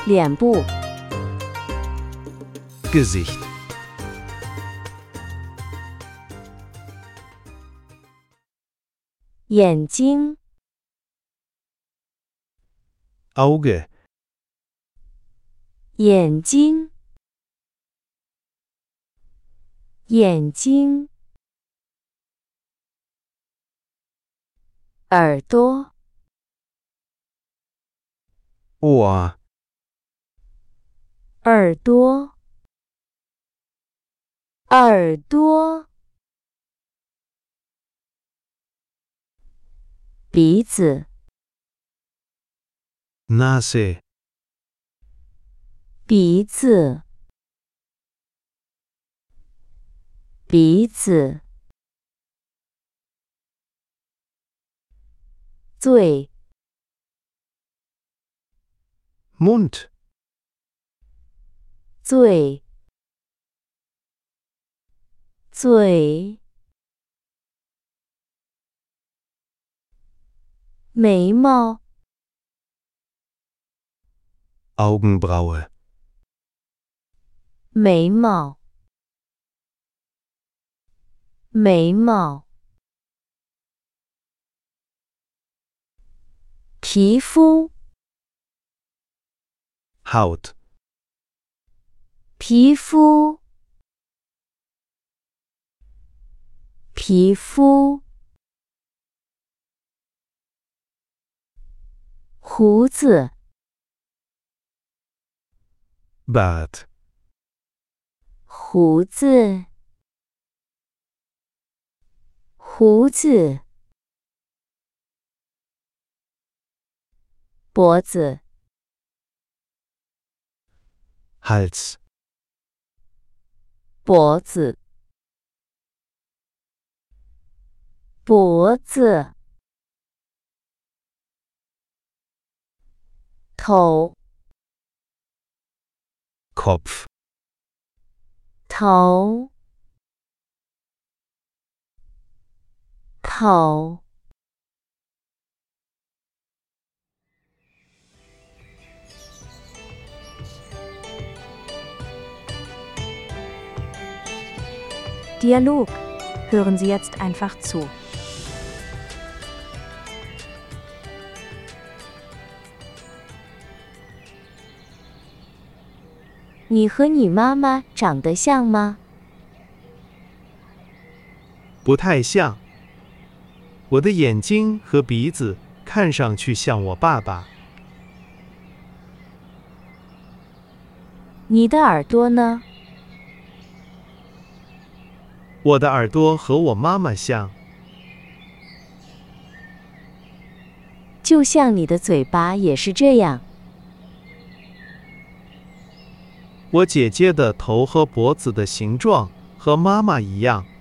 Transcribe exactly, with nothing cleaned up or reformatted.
脸部 Gesicht, 眼睛 Auge, 眼睛眼睛耳朵 Ohr, 耳朵耳朵鼻子 Nase, 鼻子鼻子嘴 Mund, 嘴嘴眉毛 Augenbraue, 眉毛眉毛皮肤 Haut, 皮肤皮肤胡子 Bart, 胡子胡子脖子 Hals, 脖子脖子头 Kopf, 头头Dialog. Hören Sie jetzt einfach zu. 你和你妈妈长得像吗？ 不太像。我的眼睛和鼻子看上去像我爸爸。 你的耳朵呢？ 我的耳朵和我妈妈像。 就像你的嘴巴也是这样。 我姐姐的头和脖子的形状和妈妈一样。